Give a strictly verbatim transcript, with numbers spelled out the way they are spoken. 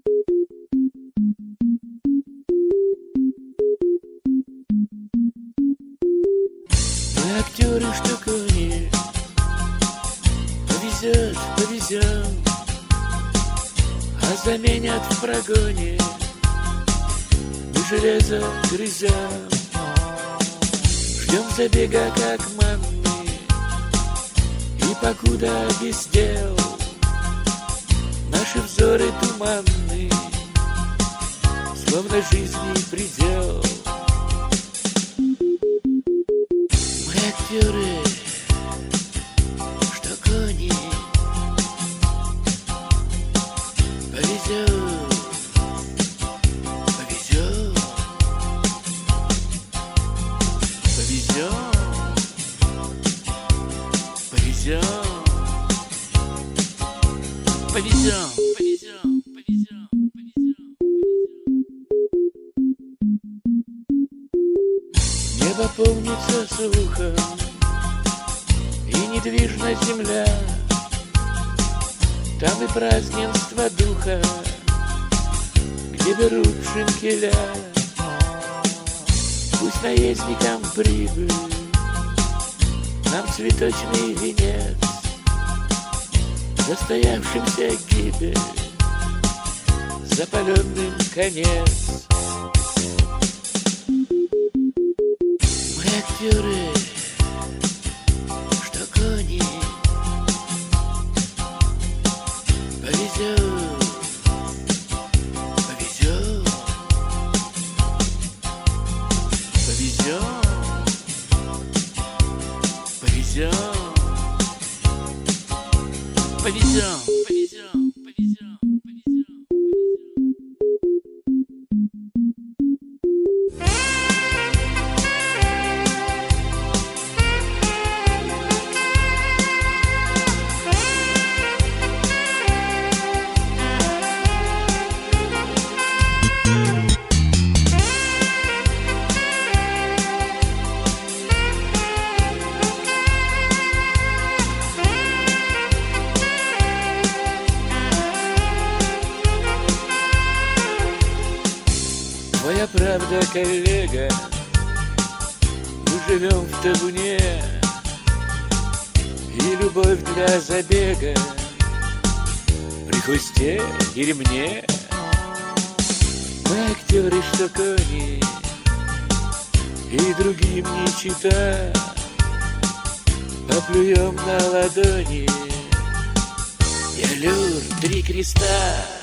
Мы актеры, что кони. Повезет, повезем, а заменят в прогоне. Мы железо грызем, ждем забега, как манны. И покуда без дел наши взоры туманны, словно жизни предел. Мы актеры, что кони. Повезет, повезет, повезет, повезет, повезет, повезет, повезет, повезет. Небо полнится сухом, и недвижна земля. Там и праздненство духа, где берут шинкеля. Пусть наездникам прибыль, нам цветочный венец, застоявшимся гибель, запаленным конец. Мы актеры, что кони. Повезет, повезет, повезет, повезет, повезет, повезет, повезет, повезет. Твоя правда, коллега, мы живем в табуне, и любовь для забега при хвосте и ремне. Мы актеры, что кони, и другим не чита, поплюем на ладони. Я люр, три креста.